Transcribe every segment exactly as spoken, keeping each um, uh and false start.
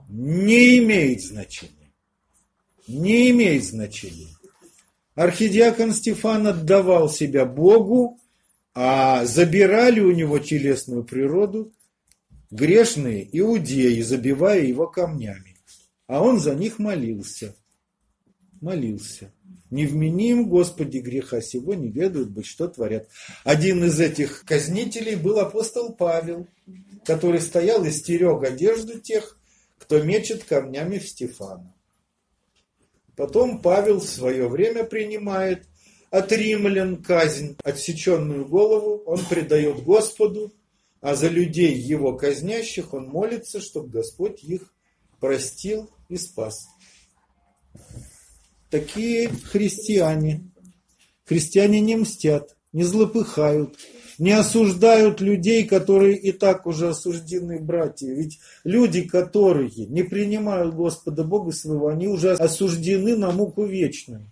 Не имеет значения. Не имеет значения. Архидиакон Стефан отдавал себя Богу, а забирали у него телесную природу грешные иудеи, забивая его камнями. А он за них молился. Молился. Не вменим, Господи, греха сего, не ведают быть, что творят. Один из этих казнителей был апостол Павел, который стоял и стерег одежду тех, кто мечет камнями в Стефана. Потом Павел в свое время принимает от римлян казнь, отсеченную голову он предает Господу, а за людей его казнящих он молится, чтобы Господь их простил и спас. Такие христиане. Христиане не мстят, не злопыхают, не осуждают людей, которые и так уже осуждены, братья. Ведь люди, которые не принимают Господа Бога своего, они уже осуждены на муку вечную.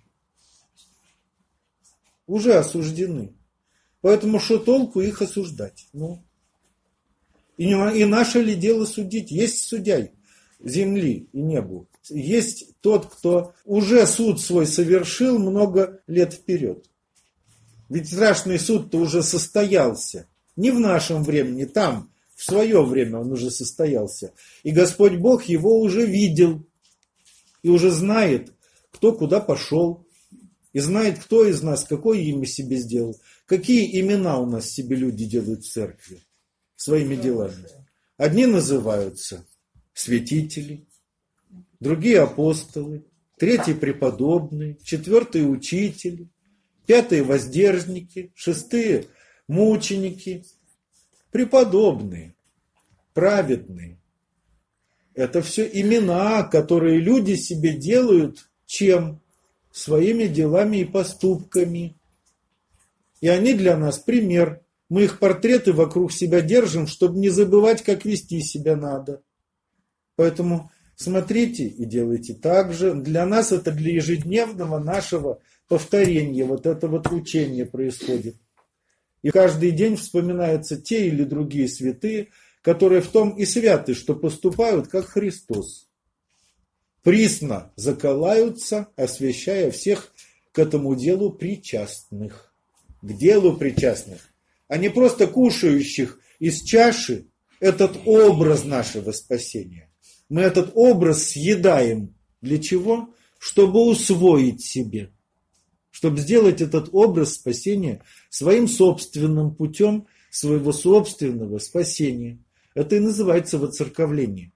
Уже осуждены. Поэтому что толку их осуждать? Ну, и, и наше ли дело судить? Есть судья земли и небу. Есть тот, кто уже суд свой совершил много лет вперед. Ведь страшный суд-то уже состоялся. Не в нашем времени, там, в свое время он уже состоялся. И Господь Бог его уже видел. И уже знает, кто куда пошел. И знает, кто из нас какое имя себе сделал. Какие имена у нас себе люди делают в церкви своими делами. Одни называются святители, другие апостолы, третьи преподобные, четвертые учители, пятые воздержники, шестые мученики, преподобные, праведные. Это все имена, которые люди себе делают чем? Своими делами и поступками. И они для нас пример. Мы их портреты вокруг себя держим, чтобы не забывать, как вести себя надо. Поэтому смотрите и делайте так же. Для нас это для ежедневного нашего повторения. Вот это вот учение происходит. И каждый день вспоминаются те или другие святые, которые в том и святы, что поступают как Христос. Присно заколаются, освящая всех к этому делу причастных. К делу причастных. А не просто кушающих из чаши этот образ нашего спасения. Мы этот образ съедаем. Для чего? Чтобы усвоить себе. Чтобы сделать этот образ спасения своим собственным путем, своего собственного спасения. Это и называется воцерковление.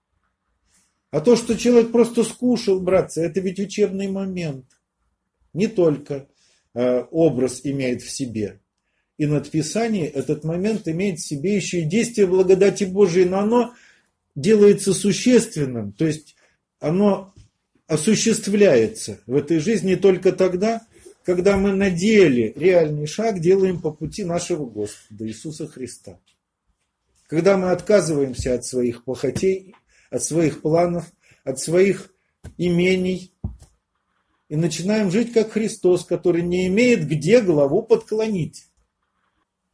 А то, что человек просто скушал, братцы, это ведь учебный момент. Не только э, образ имеет в себе. И надписание этот момент имеет в себе еще и действие благодати Божией, но оно делается существенным, то есть оно осуществляется в этой жизни только тогда, когда мы на деле реальный шаг делаем по пути нашего Господа Иисуса Христа. Когда мы отказываемся от своих похотей, от своих планов, от своих имений и начинаем жить как Христос, который не имеет где главу подклонить.